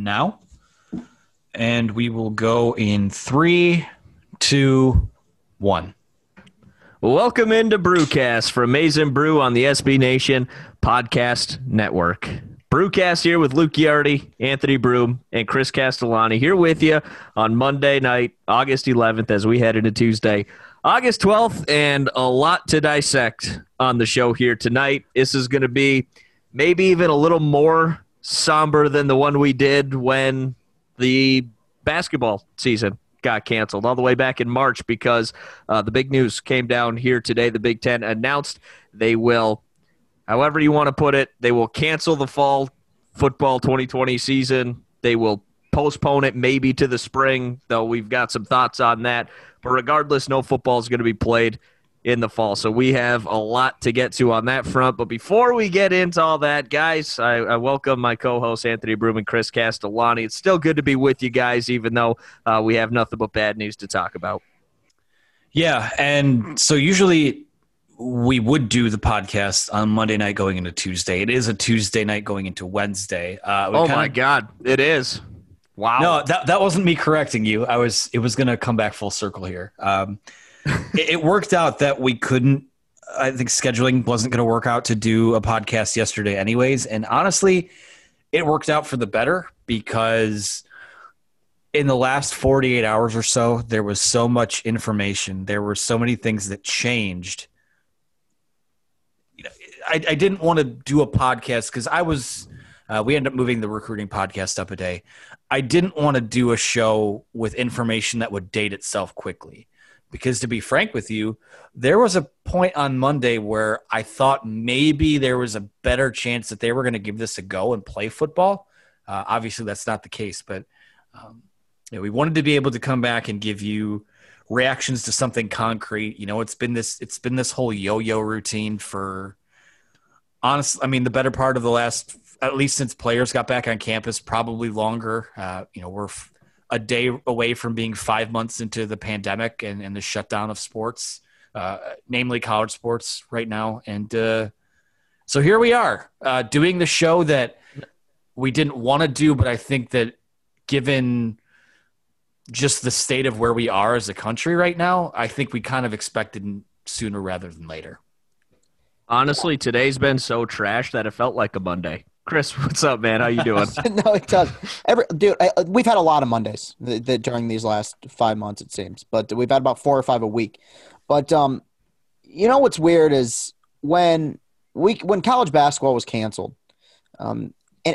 now. And we will go in 3, 2, 1. Welcome into Brewcast for Amazing Brew on the SB Nation Podcast Network. Brewcast here with Luke Giardi, Anthony Broom, and Chris Castellani here with you on Monday night, August 11th, as we head into Tuesday, August 12th, and a lot to dissect on the show here tonight. This is going to be maybe even a little more somber than the one we did when the basketball season got canceled all the way back in March, because the big news came down here today. The Big Ten announced they will, however you want to put it, they will cancel the fall football 2020 season. They will postpone it maybe to the spring, though we've got some thoughts on that. But regardless, no football is going to be played in the fall. So we have a lot to get to on that front. But before we get into all that, guys, I welcome my co-hosts Anthony Broom and Chris Castellani. It's still good to be with you guys, even though we have nothing but bad news to talk about. Yeah, and so usually we would do the podcast on Monday night going into Tuesday. It is a Tuesday night going into Wednesday. My God, it is. Wow. No, that wasn't me correcting you. It was going to come back full circle here. It worked out that we couldn't. I think scheduling wasn't going to work out to do a podcast yesterday anyways. And honestly, it worked out for the better, because in the last 48 hours or so, there was so much information. There were so many things that changed. I didn't want to do a podcast because we ended up moving the recruiting podcast up a day. I didn't want to do a show with information that would date itself quickly. Because to be frank with you, there was a point on Monday where I thought maybe there was a better chance that they were going to give this a go and play football. Obviously, that's not the case, but we wanted to be able to come back and give you reactions to something concrete. It's been this whole yo-yo routine for, honestly, I mean, the better part of the last, at least since players got back on campus, probably longer. We're a day away from being 5 months into the pandemic and the shutdown of sports, namely college sports right now. And so here we are doing the show that we didn't want to do, but I think that given just the state of where we are as a country right now, I think we kind of expected sooner rather than later. Honestly, today's been so trash that it felt like a Monday. Chris, what's up, man? How you doing? No, it does. We've had a lot of Mondays during these last 5 months, it seems. But we've had about 4 or 5 a week. But what's weird is when college basketball was canceled, and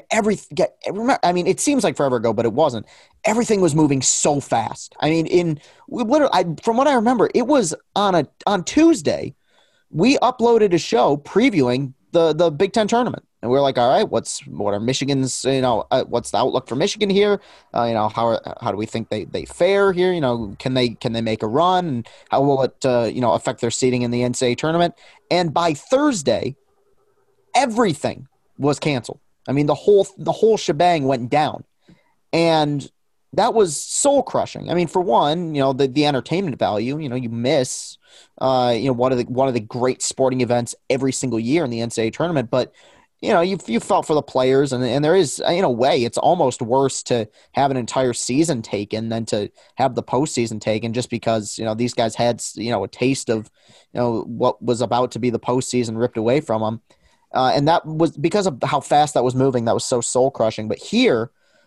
it seems like forever ago, but it wasn't. Everything was moving so fast. I mean, from what I remember, it was on Tuesday, we uploaded a show previewing the Big Ten tournament. And we're like, all right, what are Michigan's, what's the outlook for Michigan here? How do we think they fare here? Can they make a run? And how will it, affect their seeding in the NCAA tournament? And by Thursday, everything was canceled. I mean, the whole shebang went down. And that was soul crushing. I mean, for one, the entertainment value, you miss, one of the great sporting events every single year in the NCAA tournament, but you felt for the players, and there is, in a way, it's almost worse to have an entire season taken than to have the postseason taken, just because, these guys had, a taste of, what was about to be the postseason ripped away from them. And that was because of how fast that was moving. That was so soul crushing. But here,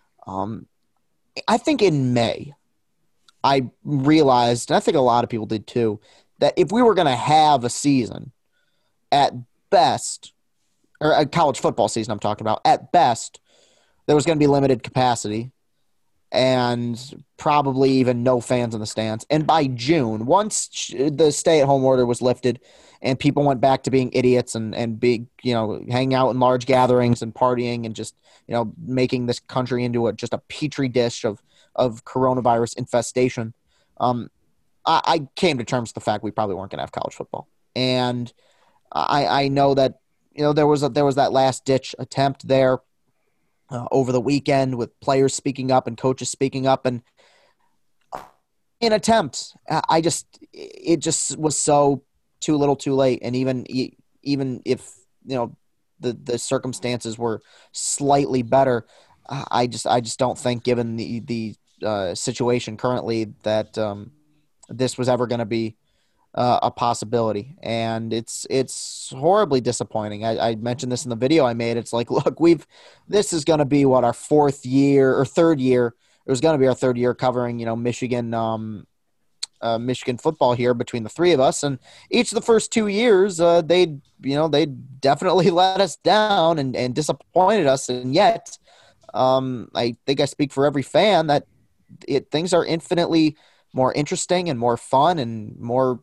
I think in May, I realized, and I think a lot of people did too, that if we were going to have a season at best, or a college football season I'm talking about, at best, there was going to be limited capacity and probably even no fans in the stands. And by June, once the stay-at-home order was lifted and people went back to being idiots and big, hanging out in large gatherings and partying and just, making this country into just a petri dish of coronavirus infestation, I came to terms with the fact we probably weren't going to have college football. And I know that, there was that last ditch attempt there over the weekend with players speaking up and coaches speaking up, and an attempt. It just was so too little, too late. And even if the circumstances were slightly better, I just don't think, given the situation currently, that this was ever going to be a possibility, and it's horribly disappointing. I mentioned this in the video I made. It's like, look, this is going to be our third year. It was going to be our third year covering, Michigan football here between the three of us, and each of the first 2 years, they definitely let us down and disappointed us, and yet, I think I speak for every fan that things are infinitely more interesting and more fun and more.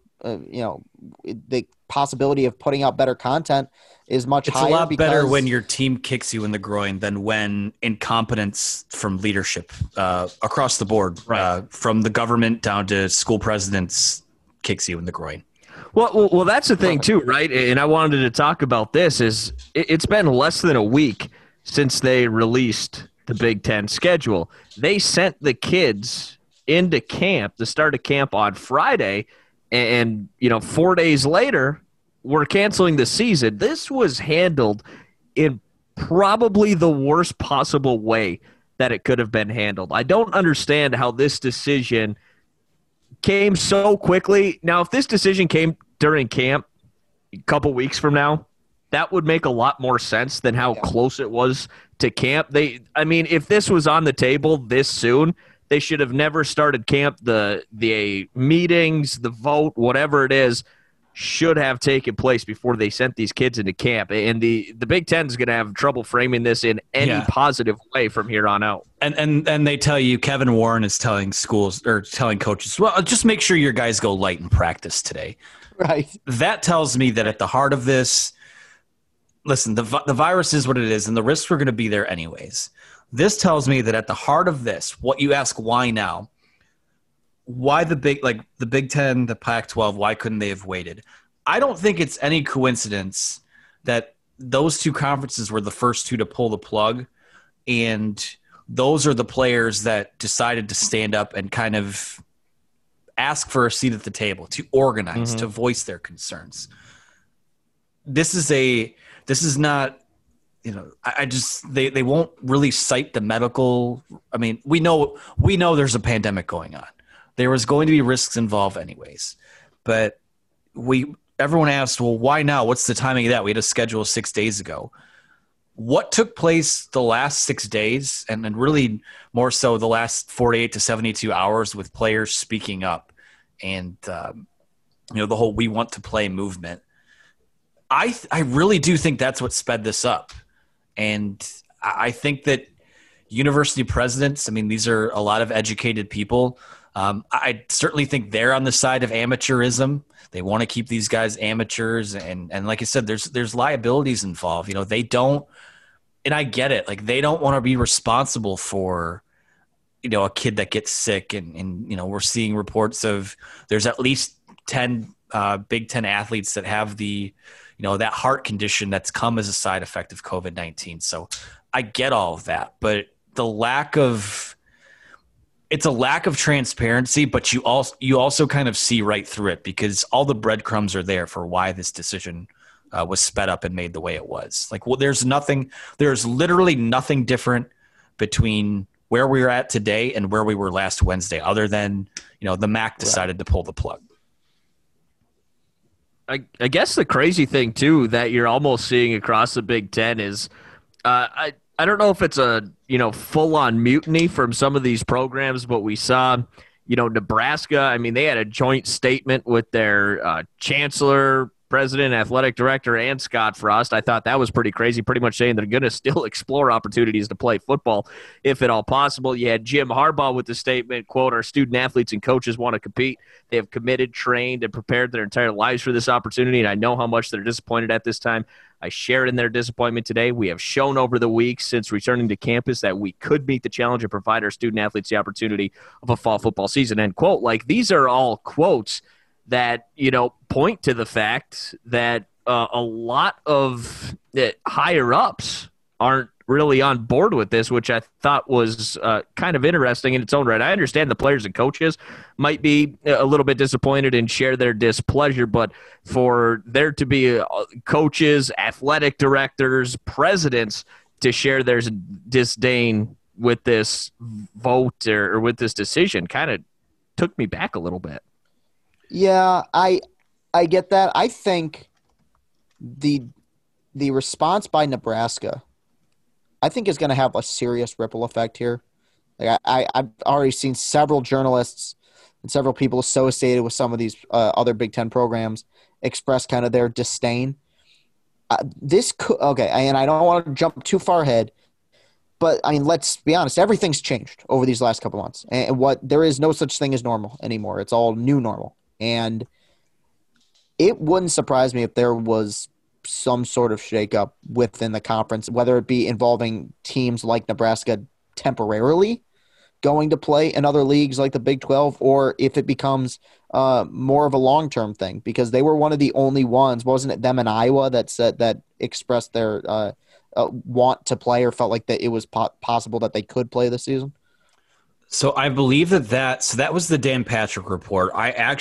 The possibility of putting out better content is much higher. It's a lot better when your team kicks you in the groin than when incompetence from leadership across the board, from the government down to school presidents, kicks you in the groin. Well, that's the thing too, right? And I wanted to talk about this. It's been less than a week since they released the Big Ten schedule. They sent the kids into camp, the start of camp on Friday. And 4 days later, we're canceling the season. This was handled in probably the worst possible way that it could have been handled. I don't understand how this decision came so quickly. Now, if this decision came during camp a couple weeks from now, that would make a lot more sense than how close it was to camp. If this was on the table this soon, they should have never started camp. The meetings, the vote, whatever it is, should have taken place before they sent these kids into camp. And the Big Ten is going to have trouble framing this in any positive way from here on out. And they tell you, Kevin Warren is telling schools or telling coaches, well, just make sure your guys go light in practice today. Right. That tells me that at the heart of this, listen, the virus is what it is, and the risks were going to be there anyways. This tells me that at the heart of this, what you ask, why now? Why the Big Ten, the Pac-12, why couldn't they have waited? I don't think it's any coincidence that those two conferences were the first two to pull the plug, and those are the players that decided to stand up and kind of ask for a seat at the table, to organize, to voice their concerns. This is not, they won't really cite the medical. I mean, we know there's a pandemic going on. There was going to be risks involved anyways, but everyone asked, well, why now? What's the timing of that? We had a schedule 6 days ago. What took place the last 6 days, and then really more so the last 48 to 72 hours, with players speaking up and the whole "we want to play" movement. I really do think that's what sped this up. And I think that university presidents, these are a lot of educated people. I certainly think they're on the side of amateurism. They want to keep these guys amateurs. And like I said, there's liabilities involved. They don't, and I get it. Like, they don't want to be responsible for, a kid that gets sick. And we're seeing reports of there's at least 10 Big Ten athletes that have that heart condition that's come as a side effect of COVID-19. So I get all of that, but it's a lack of transparency, but you also kind of see right through it, because all the breadcrumbs are there for why this decision was sped up and made the way it was. Like, well, there's literally nothing different between where we were at today and where we were last Wednesday, other than, the MAC decided to pull the plug. I guess the crazy thing too that you're almost seeing across the Big Ten is, I don't know if it's a full on mutiny from some of these programs, but we saw Nebraska. They had a joint statement with their chancellor, president, athletic director, and Scott Frost. I thought that was pretty crazy, pretty much saying they're going to still explore opportunities to play football if at all possible. You had Jim Harbaugh with the statement, quote, "Our student athletes and coaches want to compete. They have committed, trained, and prepared their entire lives for this opportunity, and I know how much they're disappointed at this time. I share in their disappointment today. We have shown over the weeks since returning to campus that we could meet the challenge and provide our student athletes the opportunity of a fall football season," end quote. Like, these are all quotes that, point to the fact that a lot of higher ups aren't really on board with this, which I thought was kind of interesting in its own right. I understand the players and coaches might be a little bit disappointed and share their displeasure, but for there to be coaches, athletic directors, presidents to share their disdain with this vote or with this decision kind of took me back a little bit. Yeah, I get that. I think the response by Nebraska, I think, is going to have a serious ripple effect here. Like I've already seen several journalists and several people associated with some of these other Big Ten programs express kind of their disdain. And I don't want to jump too far ahead, but I mean, let's be honest. Everything's changed over these last couple months, and there is no such thing as normal anymore. It's all new normal, and it wouldn't surprise me if there was some sort of shakeup within the conference, whether it be involving teams like Nebraska temporarily going to play in other leagues like the Big 12, or if it becomes more of a long-term thing, because they were one of the only ones, wasn't it them in Iowa that expressed their want to play or felt like that it was possible that they could play this season? So I believe that was the Dan Patrick report.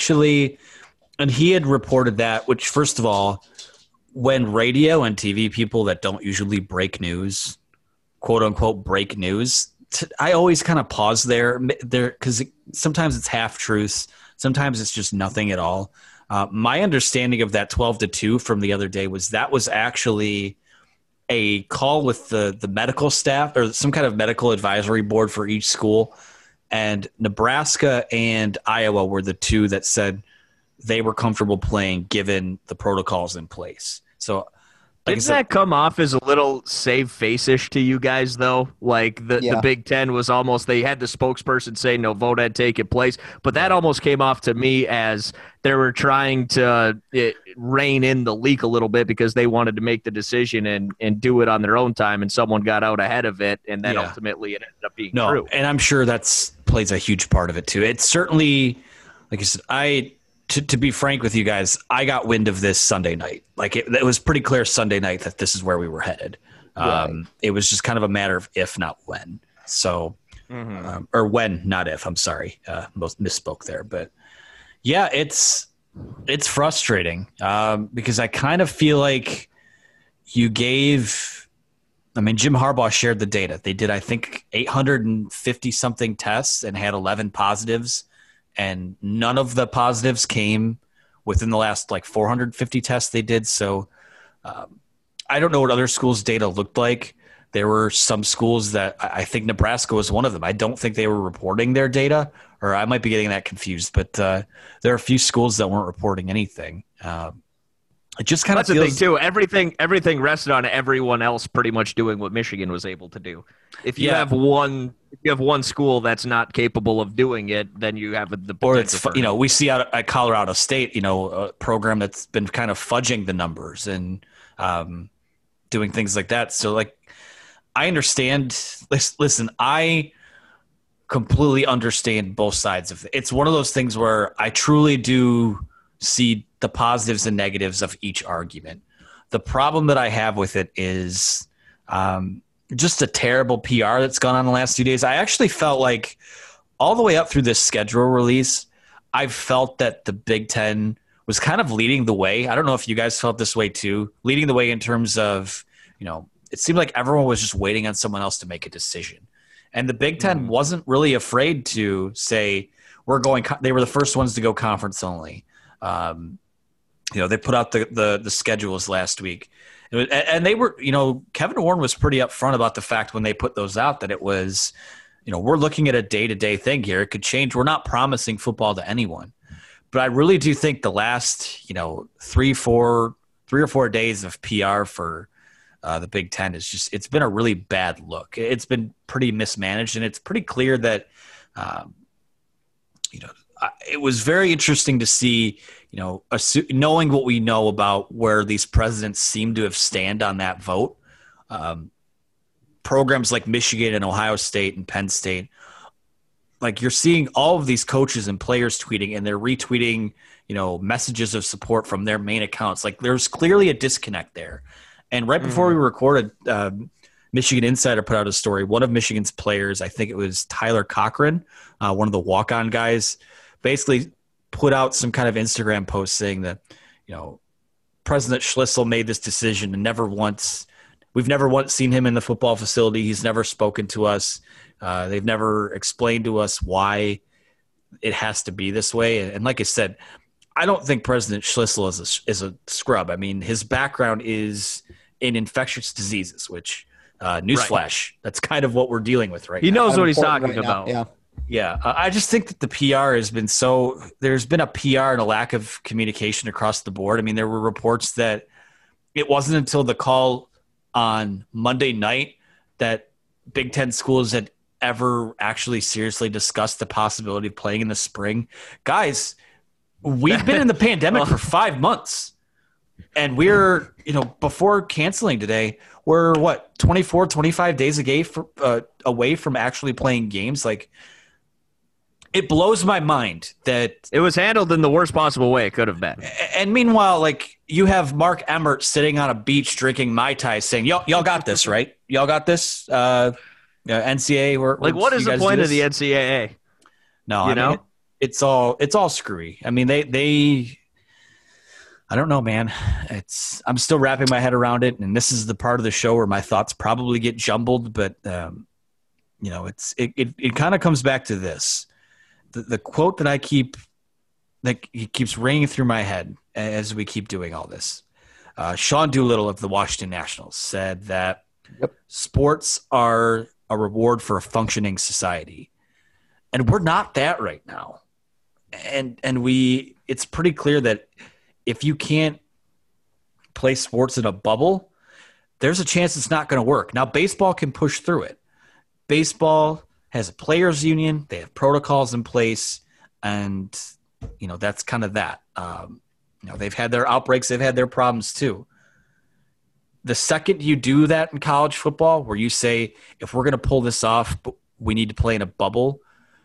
And he had reported that, which, first of all, when radio and TV people that don't usually break news, quote unquote, break news, I always kind of pause there because sometimes it's half truths. Sometimes it's just nothing at all. My understanding of that 12-2 from the other day was actually a call with the medical staff or some kind of medical advisory board for each school. And Nebraska and Iowa were the two that said they were comfortable playing given the protocols in place. So didn't that come off as a little save face-ish to you guys, though? Like the Big Ten was almost – they had the spokesperson say no vote had taken place, but that almost came off to me as they were trying to rein in the leak a little bit because they wanted to make the decision and do it on their own time, and someone got out ahead of it, and then ultimately it ended up being true. And I'm sure that plays a huge part of it too. It's certainly – like I said, to be frank with you guys, I got wind of this Sunday night. Like it was pretty clear Sunday night that this is where we were headed. Right. It was just kind of a matter of if, not when. So, or when, not if. I'm sorry, misspoke there. But yeah, it's frustrating because I kind of feel like you gave. I mean, Jim Harbaugh shared the data. They did, I think, 850 something tests and had 11 positives. And none of the positives came within the last 450 tests they did. So I don't know what other schools' data looked like. There were some schools that I think Nebraska was one of them. I don't think they were reporting their data, or I might be getting that confused. But there are a few schools that weren't reporting anything. It just kind of feels – that's the thing, too. Everything rested on everyone else pretty much doing what Michigan was able to do. If you have one school that's not capable of doing it, then you have the or it's we see out at Colorado State, a program that's been kind of fudging the numbers and doing things like that. So I understand. Listen, I completely understand both sides of it. It's one of those things where I truly do see the positives and negatives of each argument. The problem that I have with it is just a terrible PR that's gone on the last 2 days. I actually felt like all the way up through this schedule release, I've felt that the Big Ten was kind of leading the way. I don't know if you guys felt this way too, leading the way in terms of, it seemed like everyone was just waiting on someone else to make a decision. And the Big Ten wasn't really afraid to say, they were the first ones to go conference only. They put out the schedules last week. And they were, Kevin Warren was pretty upfront about the fact when they put those out that it was, we're looking at a day-to-day thing here. It could change. We're not promising football to anyone. But I really do think the last, 3 or 4 days of PR for the Big Ten it's been a really bad look. It's been pretty mismanaged, and it's pretty clear that, it was very interesting to see, knowing what we know about where these presidents seem to have stand on that vote. Programs like Michigan and Ohio State and Penn State, you're seeing all of these coaches and players tweeting, and they're retweeting, messages of support from their main accounts. There's clearly a disconnect there. And right before we recorded, Michigan Insider put out a story. One of Michigan's players, I think it was Tyler Cochran, one of the walk-on guys, basically put out some kind of Instagram post saying that, President Schlissel made this decision and never once We've never once seen him in the football facility. He's never spoken to us. They've never explained to us why it has to be this way. And like I said, I don't think President Schlissel is a scrub. I mean, his background is in infectious diseases, which newsflash, that's kind of what we're dealing with right now. He knows what he's Important talking right now, about. Yeah. Yeah, I just think that the PR has been there's been a PR and a lack of communication across the board. I mean, there were reports that it wasn't until the call on Monday night that Big Ten schools had ever actually seriously discussed the possibility of playing in the spring. Guys, we've been in the pandemic for 5 months, and we're, before canceling today, we're 24, 25 days away from actually playing games. Like, it blows my mind that It was handled in the worst possible way it could have been. and meanwhile, like, you have Mark Emmert sitting on a beach drinking Mai Tai saying, y'all got this, right? Y'all got this? NCAA. What is the point of the NCAA? No, You know? it's all screwy. I mean, they I don't know, man. I'm still wrapping my head around it, and this is the part of the show where my thoughts probably get jumbled, but it kind of comes back to this. The quote that keeps ringing through my head as we keep doing all this. Sean Doolittle of the Washington Nationals said that sports are a reward for a functioning society. And we're not that right now. And it's pretty clear that if you can't play sports in a bubble, there's a chance it's not going to work. Now, baseball can push through it. Baseball has a players union. They have protocols in place. And, that's kind of that. They've had their outbreaks. They've had their problems too. The second you do that in college football, where you say, if we're going to pull this off, we need to play in a bubble,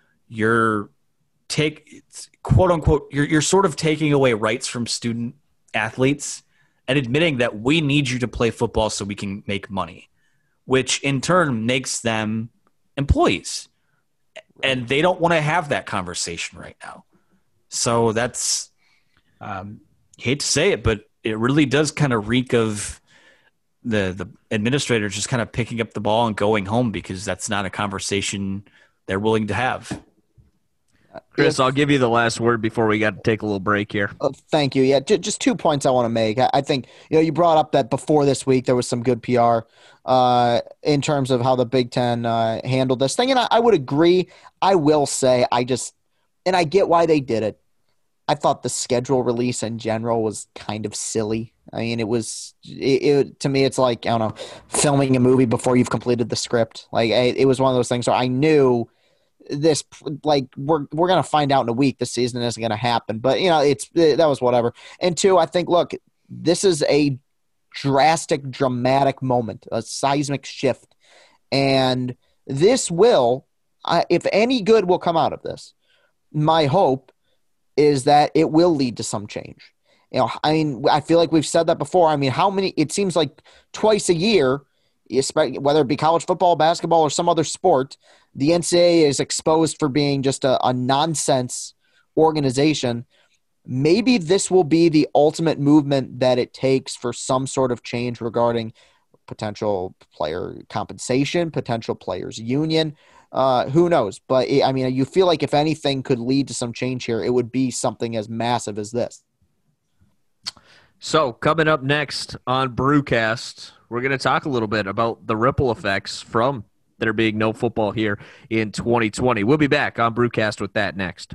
quote unquote, you're sort of taking away rights from student athletes and admitting that we need you to play football so we can make money, which in turn makes them employees. And they don't want to have that conversation right now. So that's, hate to say it, but it really does kind of reek of the administrators just kind of picking up the ball and going home, because that's not a conversation they're willing to have. Chris, I'll give you the last word before we got to take a little break here. Thank you. Yeah, just 2 points I want to make. I think you brought up that before this week there was some good PR in terms of how the Big Ten handled this thing, and I would agree. I will say I get why they did it. I thought the schedule release in general was kind of silly. I mean, to me, it's like, I don't know, filming a movie before you've completed the script. Like, it was one of those things where I knew this, like, we're going to find out in a week the season isn't going to happen. But, that was whatever. And two, I think, look, this is a dramatic moment, a seismic shift. And this will, if any good will come out of this, my hope is that it will lead to some change. I mean, I feel like we've said that before. I mean, it seems like twice a year, whether it be college football, basketball, or some other sport, the NCAA is exposed for being just a nonsense organization. Maybe this will be the ultimate movement that it takes for some sort of change regarding potential player compensation, potential players union. Who knows? But I mean, you feel like if anything could lead to some change here, it would be something as massive as this. So coming up next on Brewcast, we're going to talk a little bit about the ripple effects from there being no football here in 2020. We'll be back on Brewcast with that next.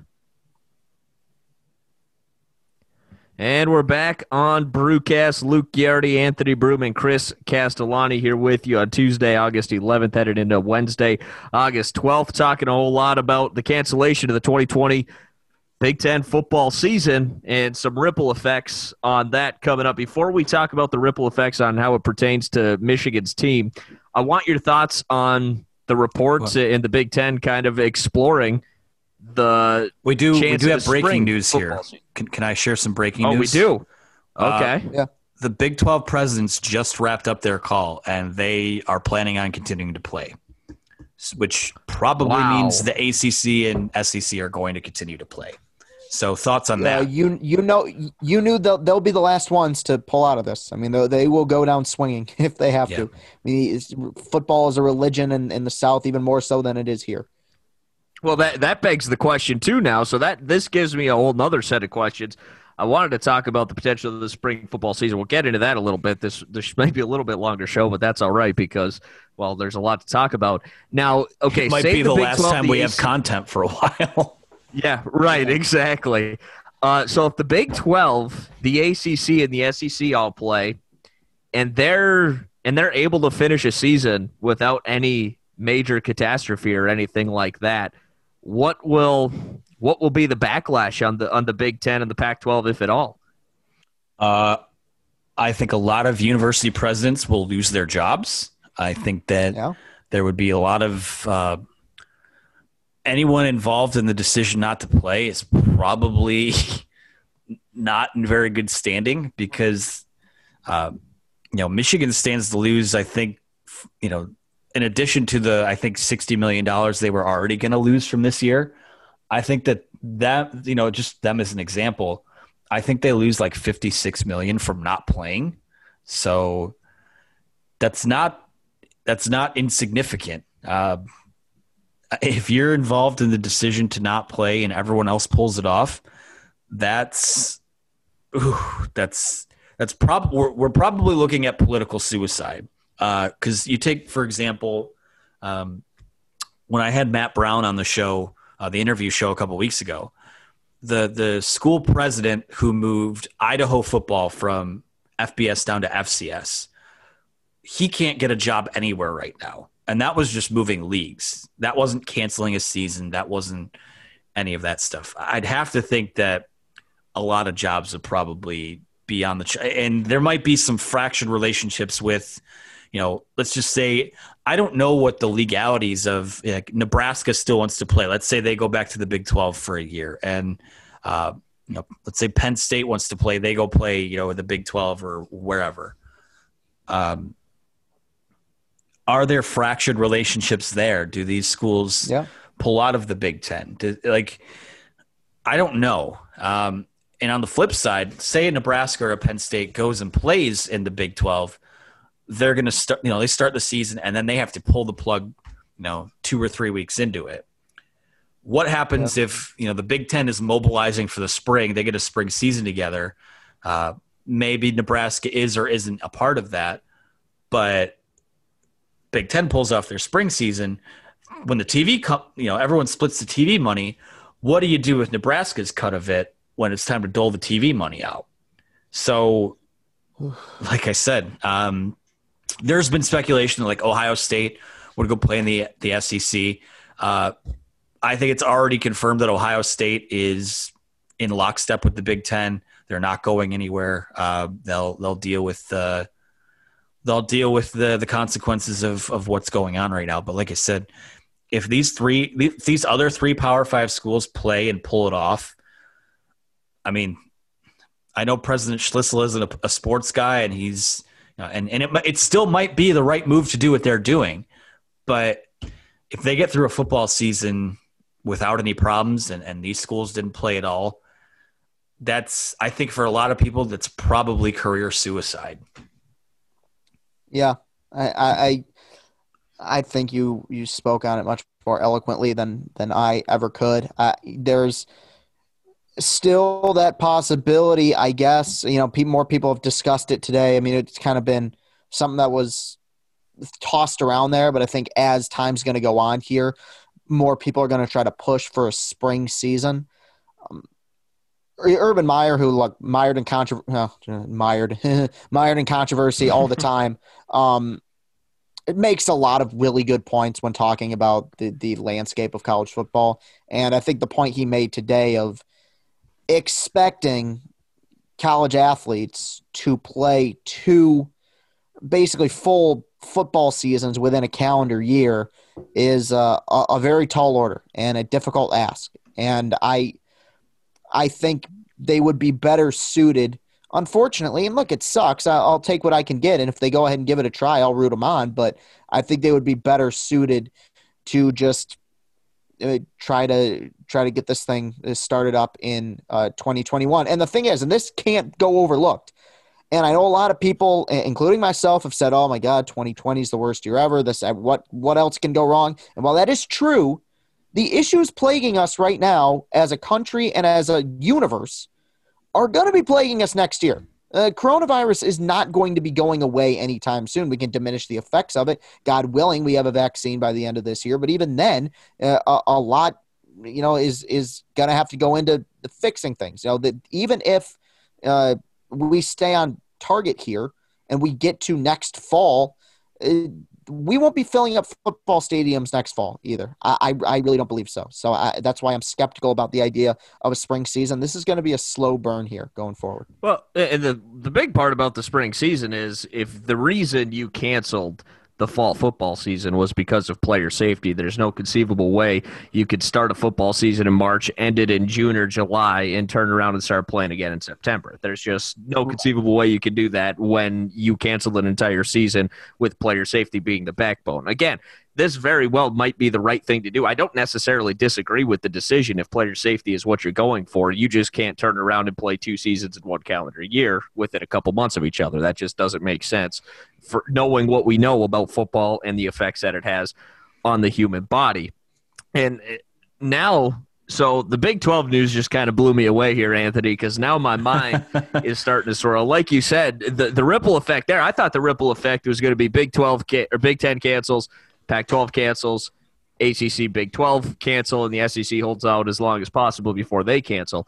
And we're back on Brewcast. Luke Giardi, Anthony Broom, and Chris Castellani here with you on Tuesday, August 11th, headed into Wednesday, August 12th, talking a whole lot about the cancellation of the 2020 Big Ten football season and some ripple effects on that coming up. Before we talk about the ripple effects on how it pertains to Michigan's team, I want your thoughts on the reports in the Big Ten kind of exploring we do have breaking news here. Can I share some breaking news? Oh, we do. Okay. Yeah. The Big 12 presidents just wrapped up their call, and they are planning on continuing to play, which probably means the ACC and SEC are going to continue to play. So thoughts on that? You knew they'll be the last ones to pull out of this. I mean, they will go down swinging if they have to. I mean, football is a religion in the South, even more so than it is here. Well, that begs the question too now. So this gives me a whole nother set of questions. I wanted to talk about the potential of the spring football season. We'll get into that a little bit. This might be a little bit longer show, but that's all right because, well, there's a lot to talk about. Now, okay, it might be the last time we have content for a while. Yeah, right, exactly. So if the Big 12, the ACC, and the SEC all play, and they're able to finish a season without any major catastrophe or anything like that, what will be the backlash on the Big 10 and the Pac-12, if at all? I think a lot of university presidents will lose their jobs. I think that there would be a lot of anyone involved in the decision not to play is probably not in very good standing because, Michigan stands to lose, I think, in addition to the, I think, $60 million they were already going to lose from this year. I think that just them as an example, I think they lose like $56 million from not playing. So that's not insignificant. If you're involved in the decision to not play and everyone else pulls it off, we're probably looking at political suicide. Because you take, for example, when I had Matt Brown on the show, the interview show a couple weeks ago, the school president who moved Idaho football from FBS down to FCS, he can't get a job anywhere right now. And that was just moving leagues. That wasn't canceling a season. That wasn't any of that stuff. I'd have to think that a lot of jobs would probably be on and there might be some fractured relationships with, let's just say, I don't know what the legalities of Nebraska still wants to play. Let's say they go back to the Big 12 for a year and, let's say Penn State wants to play. They go play, the Big 12 or wherever. Are there fractured relationships there? Do these schools pull out of the Big 10? I don't know. And on the flip side, say Nebraska or Penn State goes and plays in the Big 12, they're going to start, they start the season and then they have to pull the plug, 2 or 3 weeks into it. What happens if, the Big 10 is mobilizing for the spring, they get a spring season together. Maybe Nebraska is or isn't a part of that, but Big 10 pulls off their spring season. When the TV, everyone splits the TV money. What do you do with Nebraska's cut of it when it's time to dole the TV money out? So, like I said, there's been speculation like Ohio State would go play in the SEC. I think it's already confirmed that Ohio State is in lockstep with the Big 10. They're not going anywhere. They'll deal with the consequences of what's going on right now. But like I said, if these other 3 Power 5 schools play and pull it off, I mean, I know President Schlissel isn't a sports guy, and he's and it still might be the right move to do what they're doing. But if they get through a football season without any problems and these schools didn't play at all, I think for a lot of people, that's probably career suicide. Yeah, I think you spoke on it much more eloquently than I ever could. There's still that possibility, I guess. More people have discussed it today. I mean, it's kind of been something that was tossed around there, but I think as time's going to go on here, more people are going to try to push for a spring season. Urban Meyer, who mired in controversy all the time, it makes a lot of really good points when talking about the landscape of college football. And I think the point he made today of expecting college athletes to play 2 basically full football seasons within a calendar year is a very tall order and a difficult ask. And I think they would be better suited, unfortunately. And look, it sucks. I'll take what I can get. And if they go ahead and give it a try, I'll root them on. But I think they would be better suited to just try to get this thing started up in 2021. And the thing is, and this can't go overlooked, and I know a lot of people, including myself, have said, "Oh my God, 2020 is the worst year ever. This what else can go wrong?" And while that is true, the issues plaguing us right now as a country and as a universe are going to be plaguing us next year. Coronavirus is not going to be going away anytime soon. We can diminish the effects of it. God willing, we have a vaccine by the end of this year. But even then, a lot, is going to have to go into fixing things. That even if we stay on target here and we get to next fall, we won't be filling up football stadiums next fall either. I really don't believe so. So that's why I'm skeptical about the idea of a spring season. This is going to be a slow burn here going forward. Well, and the big part about the spring season is if the reason you canceled the fall football season was because of player safety, there's no conceivable way you could start a football season in March, end it in June or July, and turn around and start playing again in September. There's just no conceivable way you could do that when you cancel an entire season with player safety being the backbone. Again, this very well might be the right thing to do. I don't necessarily disagree with the decision if player safety is what you're going for. You just can't turn around and play 2 seasons in 1 calendar year within a couple months of each other. That just doesn't make sense for knowing what we know about football and the effects that it has on the human body. And now, so the Big 12 news just kind of blew me away here, Anthony, because now my mind is starting to swirl. Like you said, the ripple effect there, I thought the ripple effect was going to be Big 12 or Big 10 cancels, Pac-12 cancels, ACC, Big 12 cancel, and the SEC holds out as long as possible before they cancel.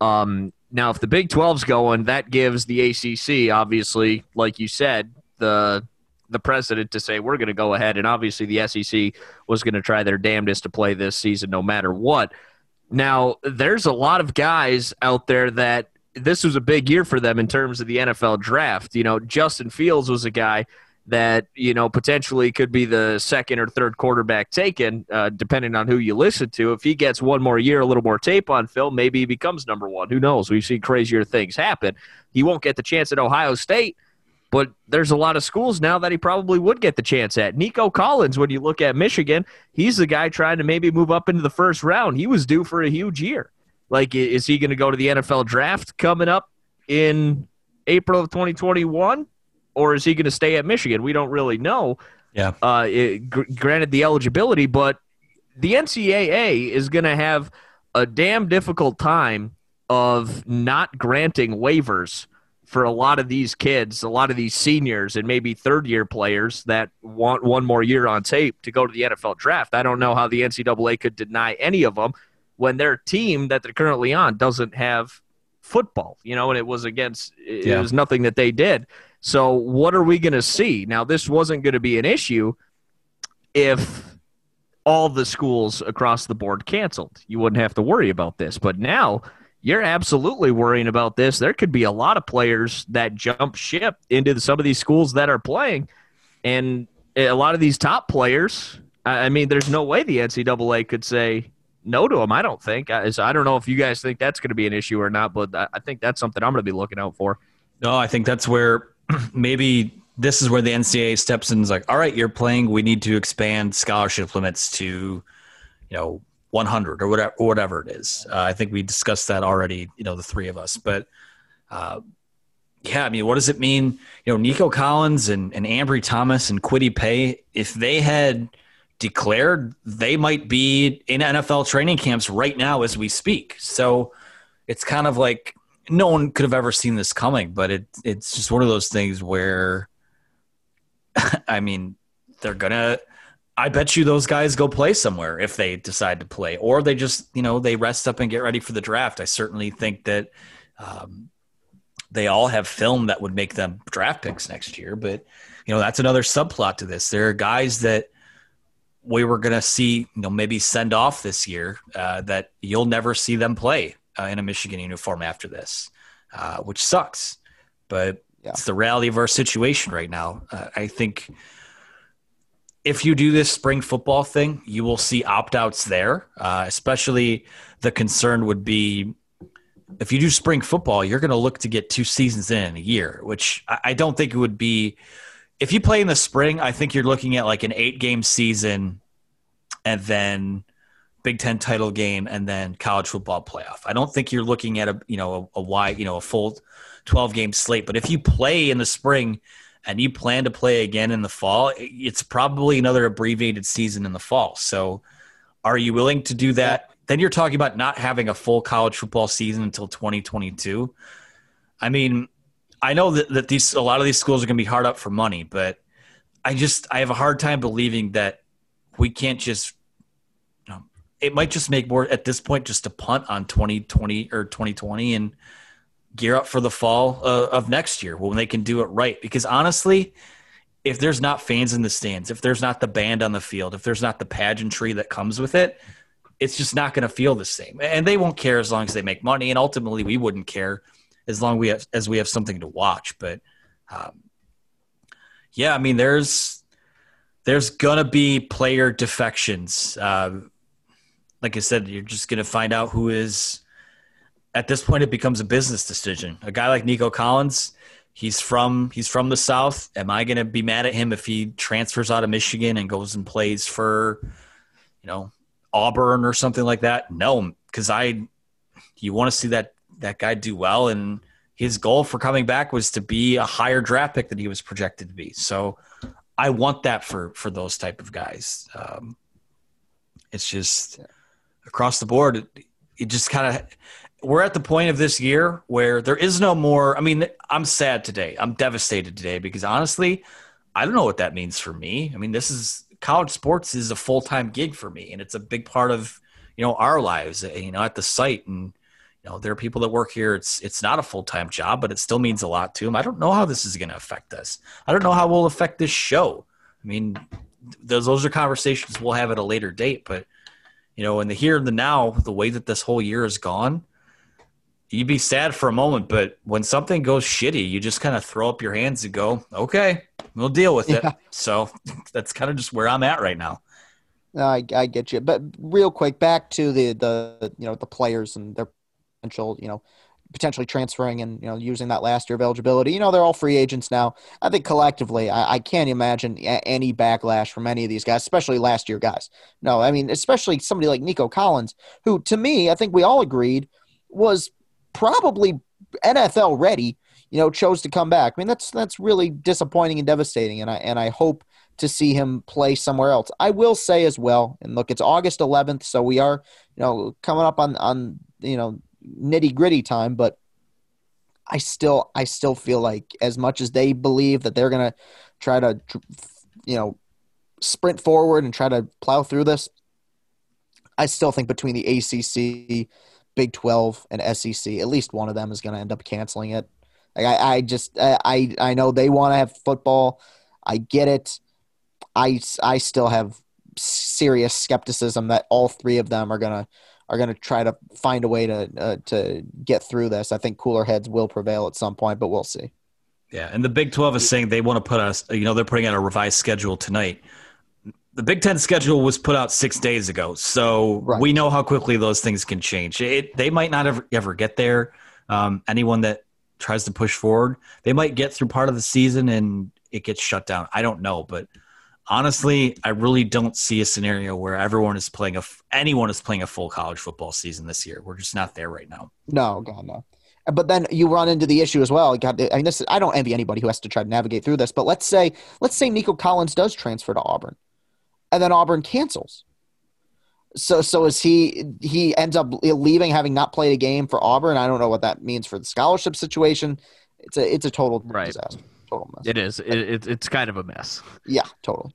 Now, if the Big 12's going, that gives the ACC, obviously, like you said, the precedent to say we're going to go ahead, and obviously the SEC was going to try their damnedest to play this season no matter what. Now, there's a lot of guys out there that this was a big year for them in terms of the NFL draft. Justin Fields was a guy that, potentially could be the second or third quarterback taken, depending on who you listen to. If he gets one more year, a little more tape on film, maybe he becomes number one. Who knows? We've seen crazier things happen. He won't get the chance at Ohio State, but there's a lot of schools now that he probably would get the chance at. Nico Collins, when you look at Michigan, he's the guy trying to maybe move up into the first round. He was due for a huge year. Like, is he going to go to the NFL draft coming up in April of 2021? Or is he going to stay at Michigan? We don't really know. Yeah. Granted the eligibility, but the NCAA is going to have a damn difficult time of not granting waivers for a lot of these kids, a lot of these seniors and maybe third-year players that want one more year on tape to go to the NFL draft. I don't know how the NCAA could deny any of them when their team that they're currently on doesn't have football, and it was it was nothing that they did. So what are we going to see? Now, this wasn't going to be an issue if all the schools across the board canceled. You wouldn't have to worry about this. But now you're absolutely worrying about this. There could be a lot of players that jump ship into some of these schools that are playing. And a lot of these top players, I mean, there's no way the NCAA could say no to them, I don't think. So I don't know if you guys think that's going to be an issue or not, but I think that's something I'm going to be looking out for. No, I think that's where maybe this is where the NCAA steps in and is like, all right, you're playing. We need to expand scholarship limits to, 100 or whatever it is. I think we discussed that already, the three of us. But, what does it mean? Nico Collins and Ambry Thomas and Kwity Paye, if they had declared, they might be in NFL training camps right now as we speak. So it's kind of like no one could have ever seen this coming, but it's just one of those things where, I mean, I bet you those guys go play somewhere if they decide to play, or they just, they rest up and get ready for the draft. I certainly think that they all have film that would make them draft picks next year, but that's another subplot to this. There are guys that we were going to see, maybe send off this year that you'll never see them play in a Michigan uniform after this, which sucks. But it's the reality of our situation right now. I think if you do this spring football thing, you will see opt-outs there, especially the concern would be if you do spring football, you're going to look to get 2 seasons in a year, which I don't think it would be. If you play in the spring, I think you're looking at like an 8-game season and then Big Ten title game, and then college football playoff. I don't think you're looking at a full 12-game slate. But if you play in the spring and you plan to play again in the fall, it's probably another abbreviated season in the fall. So are you willing to do that? Then you're talking about not having a full college football season until 2022. I mean, I know that a lot of these schools are going to be hard up for money, but I have a hard time believing that we can't just it might just make more at this point just to punt on 2020 or 2020 and gear up for the fall of next year when they can do it right. Because honestly, if there's not fans in the stands, if there's not the band on the field, if there's not the pageantry that comes with it, it's just not going to feel the same. And they won't care as long as they make money. And ultimately we wouldn't care as long as we have something to watch. But yeah, I mean, there's going to be player defections. Like I said, you're just going to find out who is – at this point, it becomes a business decision. A guy like Nico Collins, he's from the South. Am I going to be mad at him if he transfers out of Michigan and goes and plays for, Auburn or something like that? No, because you want to see that guy do well, and his goal for coming back was to be a higher draft pick than he was projected to be. So I want that for those type of guys. It's just across the board. It just kind of we're at the point of this year where there is no more. I mean, I'm sad today. I'm devastated today because honestly, I don't know what that means for me. I mean, college sports is a full-time gig for me, and it's a big part of our lives. At the site, and there are people that work here. It's not a full-time job, but it still means a lot to them. I don't know how this is going to affect us. I don't know how it will affect this show. I mean, those are conversations we'll have at a later date, but in the here and the now, the way that this whole year has gone, you'd be sad for a moment, but when something goes shitty, you just kind of throw up your hands and go, okay, we'll deal with it. So that's kind of just where I'm at right now. I get you. But real quick, back to the players and their potentially transferring and, using that last year of eligibility. They're all free agents now. I think collectively, I can't imagine any backlash from any of these guys, especially last year guys. No, I mean, especially somebody like Nico Collins, who to me, I think we all agreed was probably NFL ready, chose to come back. I mean, that's really disappointing and devastating. And I hope to see him play somewhere else. I will say as well, and look, it's August 11th. So we are, coming up on nitty gritty time, but I still feel like as much as they believe that they're going to try to, sprint forward and try to plow through this, I still think between the ACC, Big 12, and SEC, at least one of them is going to end up canceling it. Like I know they want to have football. I get it. I still have serious skepticism that all three of them are going to try to find a way to get through this. I think cooler heads will prevail at some point, but we'll see. Yeah, and the Big 12 is saying they want to put us, they're putting out a revised schedule tonight. The Big Ten schedule was put out 6 days ago, so we know how quickly those things can change. They might not ever get there. Anyone that tries to push forward, they might get through part of the season and it gets shut down. I don't know, but honestly, I really don't see a scenario where anyone is playing a full college football season this year. We're just not there right now. No, God, no. But then you run into the issue as well. I mean, I don't envy anybody who has to try to navigate through this. But let's say Nico Collins does transfer to Auburn, and then Auburn cancels. So is he ends up leaving, having not played a game for Auburn? I don't know what that means for the scholarship situation. It's a total disaster. Total mess. It is. It's kind of a mess. Yeah, totally.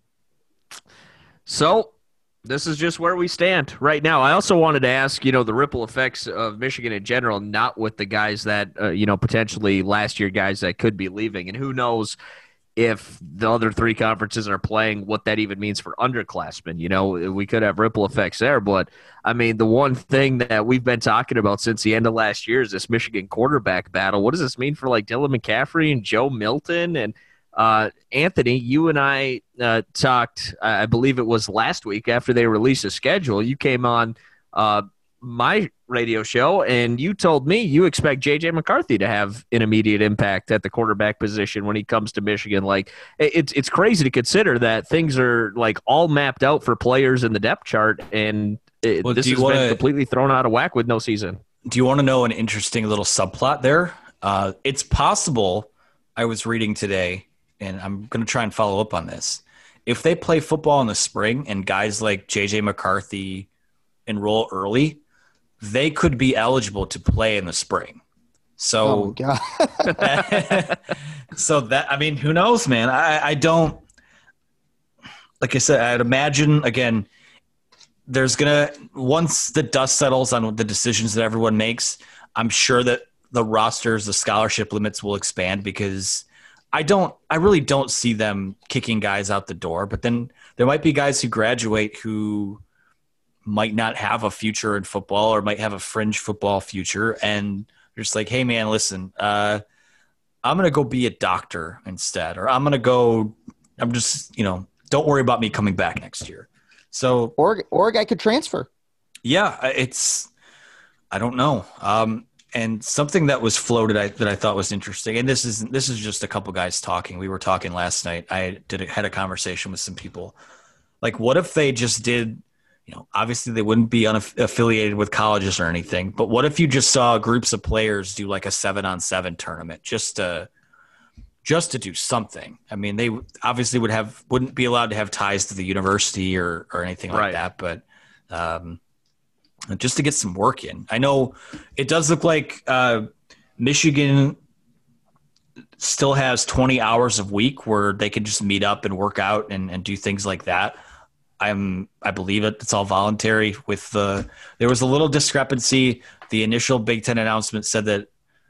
So this is just where we stand right now. I also wanted to ask, the ripple effects of Michigan in general, not with the guys that, potentially last year guys that could be leaving. And who knows if the other three conferences are playing, what that even means for underclassmen. We could have ripple effects there. But, I mean, the one thing that we've been talking about since the end of last year is this Michigan quarterback battle. What does this mean for, Dylan McCaffrey and Joe Milton? And Anthony, you and I talked, I believe it was last week after they released a schedule. You came on my radio show, and you told me you expect J.J. McCarthy to have an immediate impact at the quarterback position when he comes to Michigan. It's crazy to consider that things are all mapped out for players in the depth chart, and Well, This has been completely thrown out of whack with no season. Do you want to know an interesting little subplot there? It's possible, I was reading today, and I'm going to try and follow up on this. If they play football in the spring and guys like J.J. McCarthy enroll early, they could be eligible to play in the spring. So, so that, I mean, who knows, man? I don't, like I said, I'd imagine, again, there's going to, once the dust settles on the decisions that everyone makes, I'm sure that the rosters, the scholarship limits will expand, because I really don't see them kicking guys out the door. But then there might be guys who graduate who might not have a future in football or might have a fringe football future. And they're just like, hey, man, listen, I'm going to go be a doctor instead, or I'm just, don't worry about me coming back next year. So, or a guy could transfer. Yeah, I don't know. And something that was floated that I thought was interesting, and this is just a couple guys talking. We were talking last night. I had a conversation with some people. Like, what if they just did, obviously they wouldn't be affiliated with colleges or anything, but what if you just saw groups of players do like a 7-on-7 tournament just to do something? I mean, they obviously wouldn't be allowed to have ties to the university or anything like that, but just to get some work in. I know it does look like Michigan still has 20 hours a week where they can just meet up and work out and do things like that. I believe it's all voluntary. There was a little discrepancy. The initial Big Ten announcement said that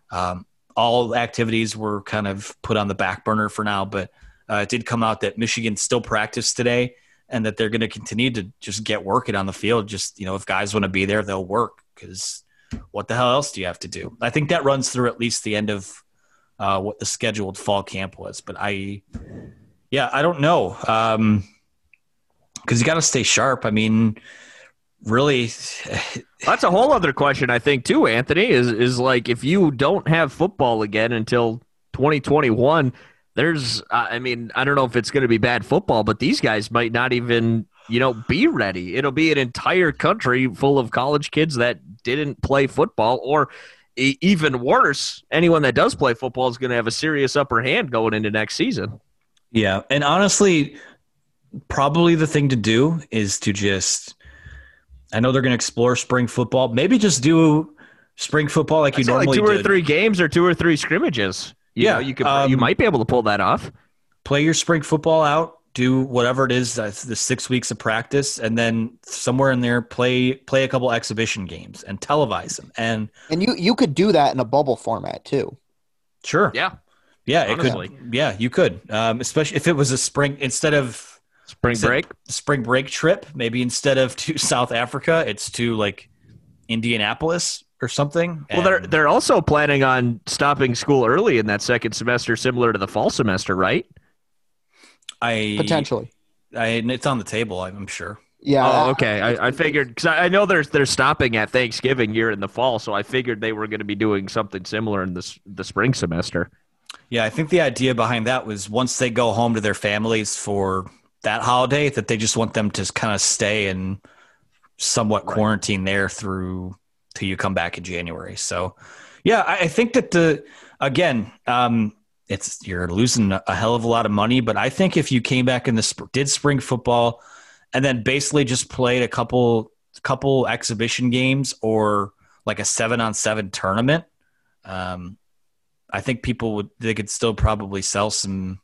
all activities were kind of put on the back burner for now, but it did come out that Michigan still practiced today, and that they're going to continue to just get working on the field. Just, if guys want to be there, they'll work, because what the hell else do you have to do? I think that runs through at least the end of what the scheduled fall camp was. But I don't know. Because you got to stay sharp. I mean, really. That's a whole other question, I think, too, Anthony, is like, if you don't have football again until 2021, there's, I don't know if it's going to be bad football, but these guys might not even, be ready. It'll be an entire country full of college kids that didn't play football, or even worse, anyone that does play football is going to have a serious upper hand going into next season. Yeah. And honestly, probably the thing to do is to just, I know they're going to explore spring football. Maybe just do spring football like you normally do. Like 2 or 3 games or 2 or 3 scrimmages. You might be able to pull that off. Play your spring football out, do whatever it is, the 6 weeks of practice, and then somewhere in there play a couple exhibition games and televise them. And you could do that in a bubble format too. Sure. Yeah. Yeah, honestly. It could. Yeah, you could. Especially if it was a spring instead of spring break trip, maybe instead of to South Africa, it's to like Indianapolis or something. Well, they're also planning on stopping school early in that second semester, similar to the fall semester, right? Potentially. It's on the table, I'm sure. Yeah. Oh, okay. I figured, because I know they're stopping at Thanksgiving here in the fall, so I figured they were going to be doing something similar in the spring semester. Yeah, I think the idea behind that was once they go home to their families for that holiday, that they just want them to kind of stay and somewhat quarantine there till you come back in January. So, yeah, I think that you're losing a hell of a lot of money, but I think if you came back and did spring football and then basically just played a couple exhibition games or like a 7-on-7 tournament, I think they could still probably sell some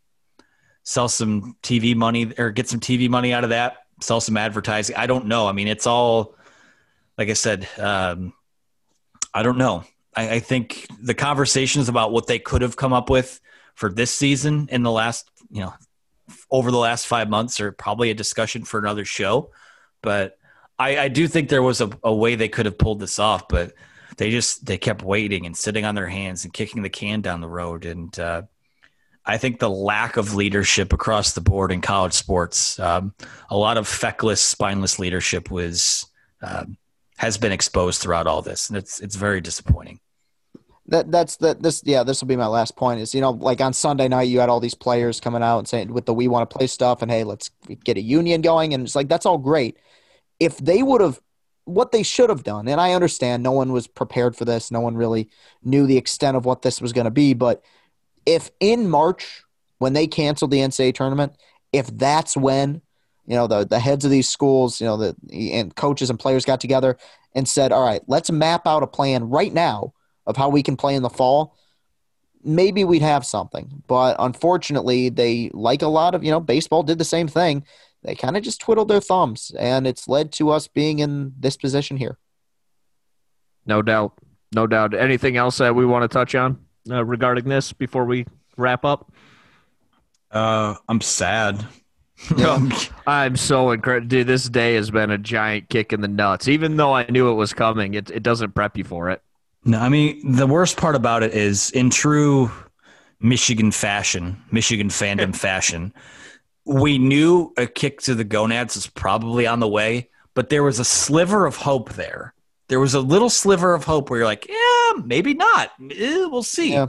TV money or get some TV money out of that, sell some advertising. I don't know. I mean, it's all, like I said, I don't know. I think the conversations about what they could have come up with for this season in the last, over the last 5 months are probably a discussion for another show. But I do think there was a way they could have pulled this off, but they kept waiting and sitting on their hands and kicking the can down the road. And I think the lack of leadership across the board in college sports, a lot of feckless, spineless leadership has been exposed throughout all this, and it's very disappointing. This will be my last point is, like on Sunday night, you had all these players coming out and saying with the "we want to play" stuff and, hey, let's get a union going. And it's like, that's all great. If they would have what they should have done, and I understand no one was prepared for this. No one really knew the extent of what this was going to be. But if in March, when they canceled the NCAA tournament, if that's when, the heads of these schools, and coaches and players got together and said, all right, let's map out a plan right now of how we can play in the fall, maybe we'd have something. But unfortunately, they, like a lot of, baseball did the same thing. They kind of just twiddled their thumbs, and it's led to us being in this position here. No doubt. No doubt. Anything else that we want to touch on regarding this before we wrap up? I'm sad. Yeah. I'm so incredible. Dude, this day has been a giant kick in the nuts. Even though I knew it was coming, it doesn't prep you for it. No, I mean, the worst part about it is, in true Michigan fandom fashion, we knew a kick to the gonads was probably on the way, but there was a sliver of hope there. There was a little sliver of hope where you're like, yeah, maybe not. We'll see. Yeah.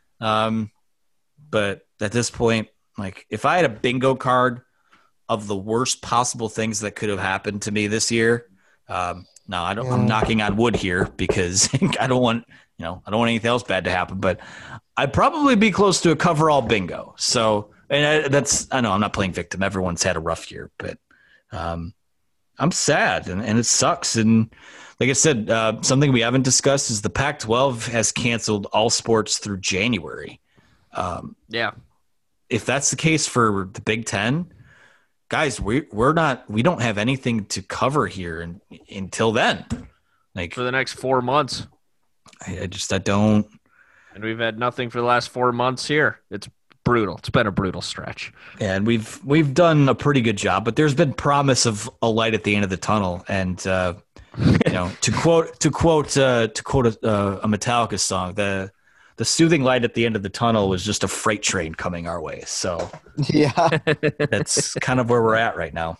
But at this point, like, if I had a bingo card of the worst possible things that could have happened to me this year, no, I don't. I'm knocking on wood here because I don't want anything else bad to happen. But I'd probably be close to a coverall bingo. So, and I know I'm not playing victim. Everyone's had a rough year, but I'm sad and it sucks. And like I said, something we haven't discussed is the Pac-12 has canceled all sports through January. Yeah. If that's the case for the Big Ten, guys, we don't have anything to cover here until then. Like, for the next 4 months. I don't. And we've had nothing for the last 4 months here. It's brutal. It's been a brutal stretch. Yeah, and we've done a pretty good job, but there's been promise of a light at the end of the tunnel. And to quote a Metallica song, the soothing light at the end of the tunnel was just a freight train coming our way. So yeah, that's kind of where we're at right now.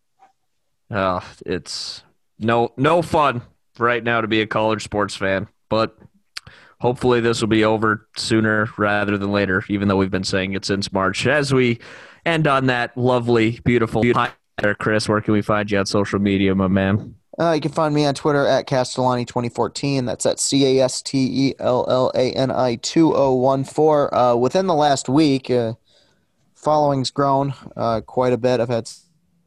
It's no fun right now to be a college sports fan, but hopefully this will be over sooner rather than later, even though we've been saying it since March. As we end on that lovely, beautiful high there, Chris, where can we find you on social media, my man? You can find me on Twitter at Castellani2014. That's at Castellani 2014. Within the last week, following's grown quite a bit. I've had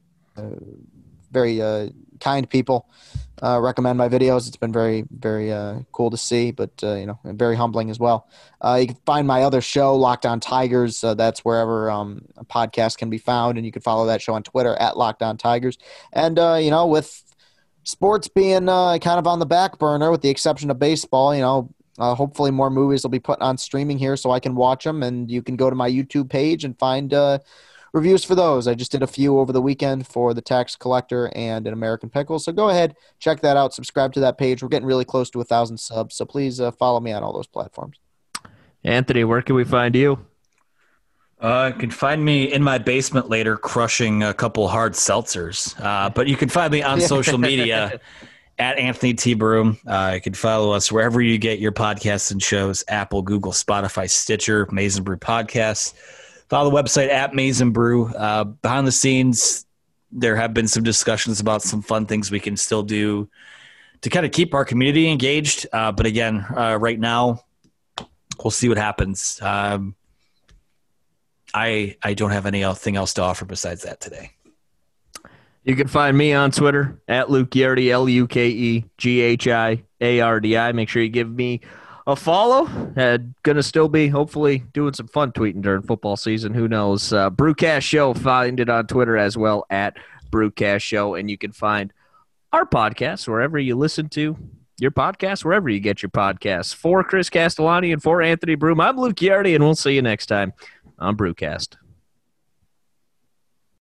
very kind people recommend my videos. It's been very, very cool to see, but very humbling as well. You can find my other show, Locked On Tigers. That's wherever a podcast can be found, and you can follow that show on Twitter at Locked On Tigers. And with sports being kind of on the back burner, with the exception of baseball, hopefully more movies will be put on streaming here so I can watch them, and you can go to my YouTube page and find reviews for those. I just did a few over the weekend for The Tax Collector and An American Pickle, so go ahead, check that out, subscribe to that page. We're getting really close to 1,000 subs, so please follow me on all those platforms. Anthony, where can we find you? You can find me in my basement later crushing a couple hard seltzers. But you can find me on social media at Anthony T. Broom. You can follow us wherever you get your podcasts and shows, Apple, Google, Spotify, Stitcher, Maize n Brew Podcasts. Follow the website at Maize n Brew. Behind the scenes, there have been some discussions about some fun things we can still do to kind of keep our community engaged. But again, right now, we'll see what happens. I don't have anything else to offer besides that today. You can find me on Twitter at Luke Ghiardi, LUKEGHIARDI. Make sure you give me a follow. Gonna still be hopefully doing some fun tweeting during football season. Who knows? Brewcast Show. Find it on Twitter as well at Brewcast Show, and you can find our podcast wherever you listen to your podcast, wherever you get your podcasts. For Chris Castellani and for Anthony Broom, I'm Luke Ghiardi, and we'll see you next time on Brewcast.